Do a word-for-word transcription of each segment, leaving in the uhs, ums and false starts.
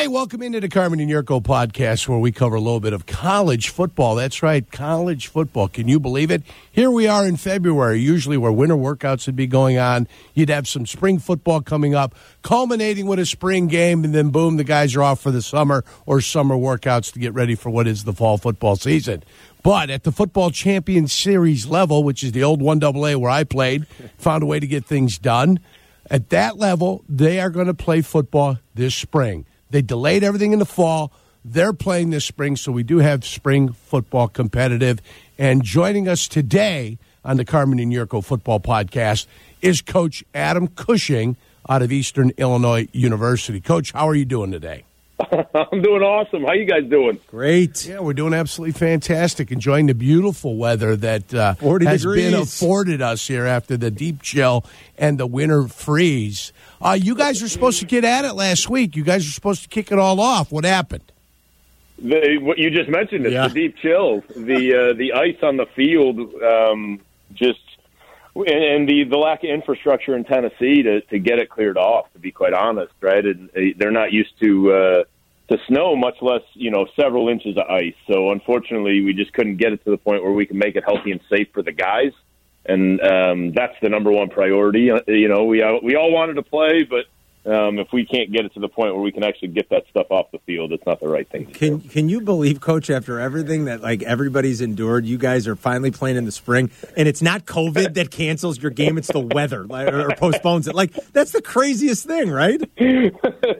Hey, welcome into the Carmen and Yurko podcast where we cover a little bit of college football. That's right, college football. Can you believe it? Here we are in February, usually where winter workouts would be going on. You'd have some spring football coming up, culminating with a spring game, and then boom, the guys are off for the summer or summer workouts to get ready for what is the fall football season. But at the Football Champion Series level, which is the old one double A where I played, found a way to get things done. At that level, they are going to play football this spring. They delayed everything in the fall. They're playing this spring, so we do have spring football competitive. And joining us today on the Carmen and Yurko Football Podcast is Coach Adam Cushing out of Eastern Illinois University. Coach, how are you doing today? I'm doing awesome. How you guys doing? Great. Yeah, we're doing absolutely fantastic. Enjoying the beautiful weather that uh, has degrees. been afforded us here after the deep chill and the winter freeze. Uh, you guys were supposed to get at it last week. You guys were supposed to kick it all off. What happened? The, what you just mentioned, it's Yeah. the deep chill, the uh, the ice on the field, um, just and, and the, the lack of infrastructure in Tennessee to, to get it cleared off. To be quite honest, right? And they're not used to uh, to snow, much less you know several inches of ice. So unfortunately, we just couldn't get it to the point where we can make it healthy and safe for the guys. And um, that's the number one priority. You know, we all, we all wanted to play, but um, if we can't get it to the point where we can actually get that stuff off the field, it's not the right thing to Can do. Can you believe, Coach, after everything that like everybody's endured, you guys are finally playing in the spring, and it's not COVID that cancels your game; it's the weather like, or postpones it. Like that's the craziest thing, right? Believe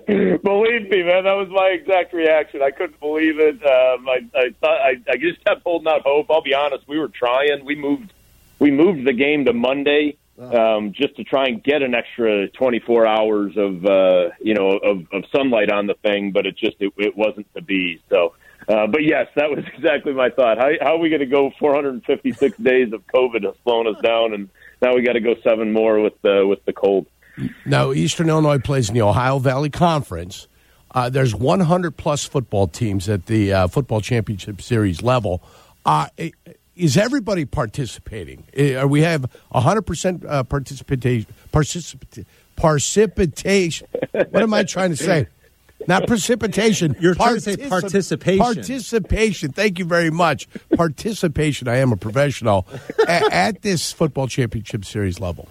me, man, that was my exact reaction. I couldn't believe it. Um, I, I thought I, I just kept holding out hope. I'll be honest, we were trying. We moved. We moved the game to Monday um, just to try and get an extra twenty-four hours of uh, you know of, of sunlight on the thing, but it just it, it wasn't to be. So, uh, but yes, that was exactly my thought. How, how are we going to go four hundred fifty-six days of COVID has slowed us down, and now we got to go seven more with the with the cold. Now, Eastern Illinois plays in the Ohio Valley Conference. Uh, there's one hundred plus football teams at the uh, Football Championship Series level. Uh, it, Is everybody participating? Uh, we have one hundred percent uh, participation. Particip- precipitation. What am I trying to say? Not precipitation. You're trying to say participation. Participation. Thank you very much. Participation. I am a professional at, at this Football Championship Series level.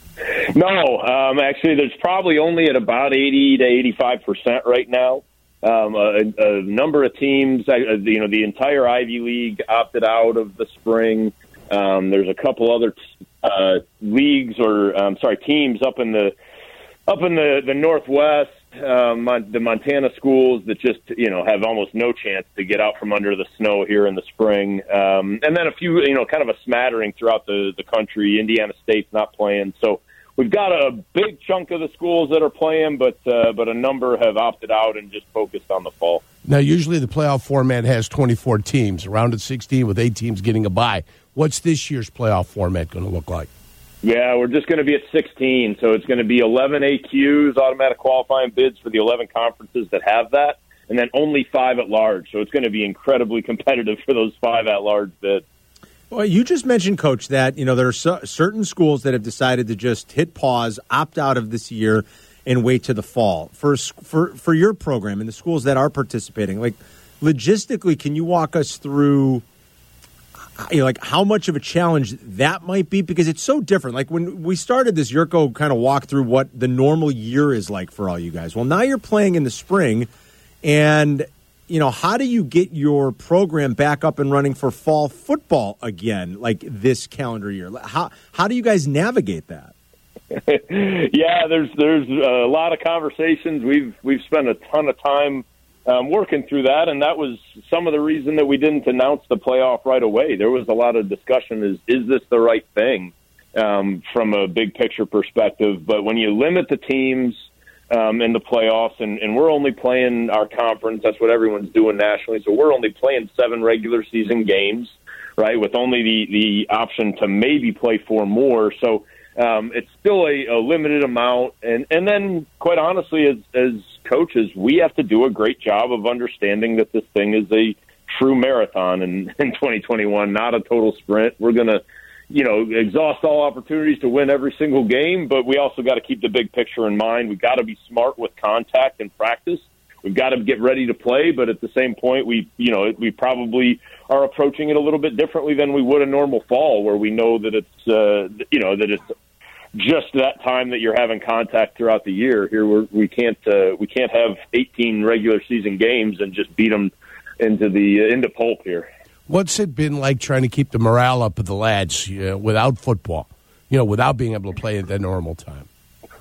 No, um, actually, there's probably only at about eighty to eighty-five percent right now. Um, a, a number of teams, uh, you know, the entire Ivy League opted out of the spring. Um, there's a couple other uh, leagues or, um, sorry, teams up in the up in the the Northwest, um, the Montana schools that just you know have almost no chance to get out from under the snow here in the spring. Um, and then a few, you know, kind of a smattering throughout the the country. Indiana State's not playing, so. We've got a big chunk of the schools that are playing, but uh, but a number have opted out and just focused on the fall. Now, usually the playoff format has twenty-four teams, a round of sixteen with eight teams getting a bye. What's this year's playoff format going to look like? Yeah, we're just going to be at sixteen, so it's going to be eleven A Qs, automatic qualifying bids for the eleven conferences that have that, and then only five at large. So it's going to be incredibly competitive for those five at large bids. Well, you just mentioned, Coach, that you know there are so, certain schools that have decided to just hit pause, opt out of this year, and wait to the fall. For for for your program and the schools that are participating, like logistically, can you walk us through, you know, like how much of a challenge that might be? Because it's so different. Like when we started this, Yurko kind of walked through what the normal year is like for all you guys. Well, now you're playing in the spring, and you know, how do you get your program back up and running for fall football again, like this calendar year? How how do you guys navigate that? yeah, there's there's a lot of conversations. We've we've spent a ton of time um, working through that, and that was some of the reason that we didn't announce the playoff right away. There was a lot of discussion: is is this the right thing um, from a big picture perspective? But when you limit the teams. Um, in the playoffs, and, and we're only playing our conference. That's what everyone's doing nationally. So we're only playing seven regular season games, right, with only the, the option to maybe play four more. So um, it's still a, a limited amount. And, and then, quite honestly, as, as coaches, we have to do a great job of understanding that this thing is a true marathon in, in twenty twenty-one, not a total sprint. We're going to you know, exhaust all opportunities to win every single game, but we also got to keep the big picture in mind. We've got to be smart with contact and practice. we've got to get ready to play, but at the same point, we you know we probably are approaching it a little bit differently than we would a normal fall, where we know that it's uh, you know that it's just that time that you're having contact throughout the year. Here we're, we can't uh, we can't have eighteen regular season games and just beat them into the uh, into pulp here. What's it been like trying to keep the morale up of the lads uh, without football? You know, without being able to play at their normal time.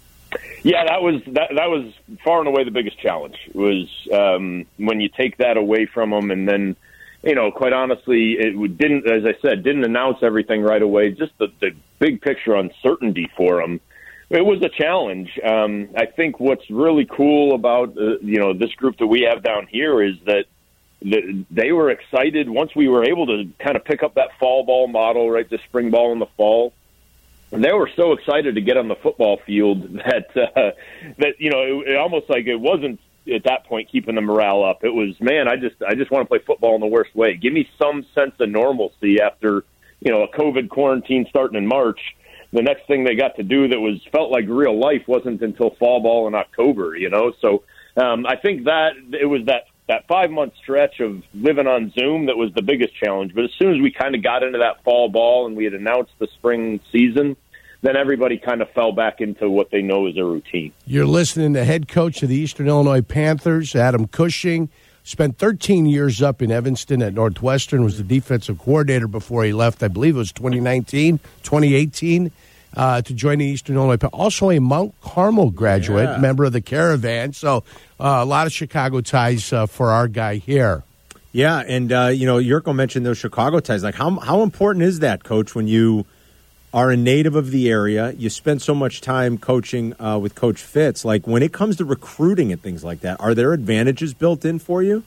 Yeah, that was that. That was far and away the biggest challenge. Was um, when you take that away from them, and then, you know, quite honestly, it didn't. As I said, didn't announce everything right away. Just the, the big picture uncertainty for them. It was a challenge. Um, I think what's really cool about uh, you know this group that we have down here is that the, they were excited once we were able to kind of pick up that fall ball model, right? The spring ball in the fall. And they were so excited to get on the football field that uh, that you know it, it almost like it wasn't at that point keeping the morale up. It was, man, I just I just want to play football in the worst way. Give me some sense of normalcy after you know a COVID quarantine starting in March. The next thing they got to do that was felt like real life wasn't until fall ball in October. You know, so um, I think that it was that. That five-month stretch of living on Zoom that was the biggest challenge. But as soon as we kind of got into that fall ball and we had announced the spring season, then everybody kind of fell back into what they know is a routine. You're listening to head coach of the Eastern Illinois Panthers, Adam Cushing. Spent thirteen years up in Evanston at Northwestern, was the defensive coordinator before he left. I believe it was twenty nineteen, twenty eighteen. Uh, to join the Eastern Illinois. Also a Mount Carmel graduate, yeah. member of the Caravan. So uh, a lot of Chicago ties uh, for our guy here. Yeah, and, uh, you know, Yurko mentioned those Chicago ties. Like, how how important is that, Coach, when you are a native of the area, you spend so much time coaching uh, with Coach Fitz. Like, when it comes to recruiting and things like that, are there advantages built in for you?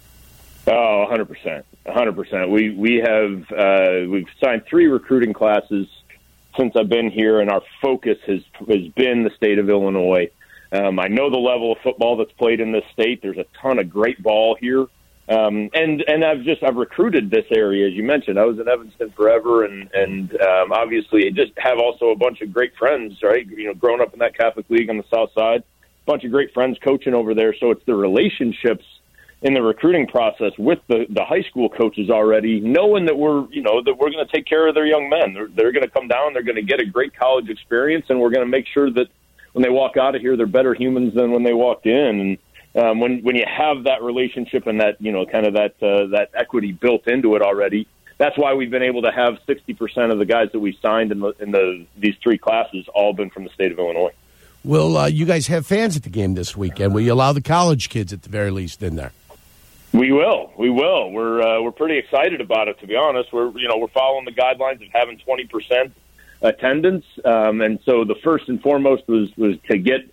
Oh, one hundred percent. one hundred percent. We, we have uh, we've signed three recruiting classes since I've been here, and our focus has has been the state of Illinois. Um, I know the level of football that's played in this state. There's a ton of great ball here, um, and and I've just I've recruited this area, as you mentioned. I was in Evanston forever, and and um, obviously just have also a bunch of great friends, right? You know, growing up in that Catholic League on the South Side, a bunch of great friends coaching over there. So it's the relationships in the recruiting process with the, the high school coaches already, knowing that we're, you know, that we're going to take care of their young men. They're, they're going to come down, they're going to get a great college experience, and we're going to make sure that when they walk out of here, they're better humans than when they walked in. And um, when when you have that relationship and that, you know, kind of that uh, that equity built into it already, that's why we've been able to have sixty percent of the guys that we signed in the in the these three classes all been from the state of Illinois. Will uh, you guys have fans at the game this weekend? Will you allow the college kids at the very least in there? We will. We will. We're uh, we're pretty excited about it, to be honest. We're you know we're following the guidelines of having twenty percent attendance, um, and so the first and foremost was was to get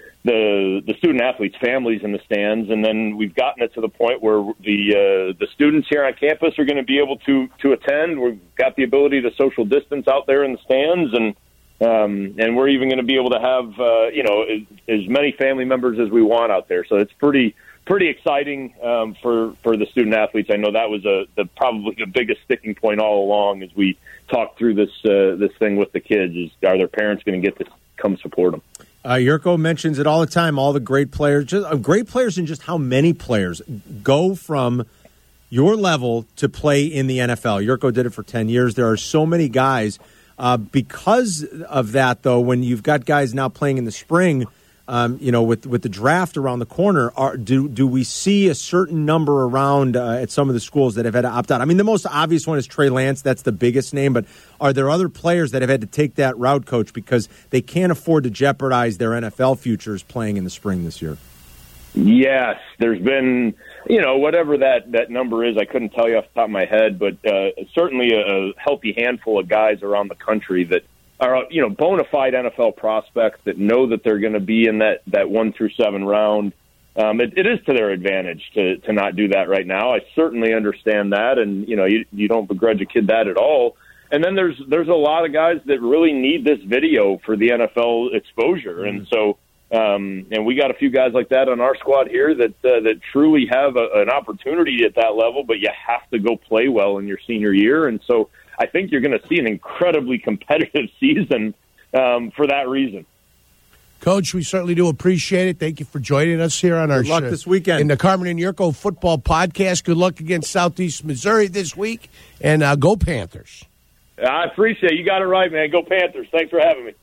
the the student athletes' families in the stands, and then we've gotten it to the point where the uh, the students here on campus are going to be able to to attend. We've got the ability to social distance out there in the stands, and um, and we're even going to be able to have uh, you know as, as many family members as we want out there. So it's pretty. Pretty exciting um, for for the student athletes. I know that was a the probably the biggest sticking point all along as we talked through this uh, this thing with the kids. Is are their parents going to get to come support them? Uh, Yurko mentions it all the time. All the great players, just uh, great players, and just how many players go from your level to play in the N F L. Yurko did it for ten years. There are so many guys. Uh, because of that, though, when you've got guys now playing in the spring. Um, you know, with with the draft around the corner, are, do do we see a certain number around uh, at some of the schools that have had to opt out? I mean, the most obvious one is Trey Lance. That's the biggest name. But are there other players that have had to take that route, Coach, because they can't afford to jeopardize their N F L futures playing in the spring this year? Yes, there's been, you know, whatever that, that number is, I couldn't tell you off the top of my head, but uh, certainly a, a healthy handful of guys around the country that are, you know, bona fide N F L prospects that know that they're going to be in that, that one through seven round. Um, it, it is to their advantage to, to not do that right now. I certainly understand that, and, you know, you, you don't begrudge a kid that at all. And then there's there's a lot of guys that really need this video for the N F L exposure, mm-hmm. and so um, and we got a few guys like that on our squad here that uh, that truly have a, an opportunity at that level, but you have to go play well in your senior year, and so I think you're going to see an incredibly competitive season um, for that reason. Coach, we certainly do appreciate it. Thank you for joining us here on our Good luck show this weekend in the Carmen and Yurko Football Podcast. Good luck against Southeast Missouri this week, and uh, go Panthers. I appreciate it. You got it right, man. Go Panthers. Thanks for having me.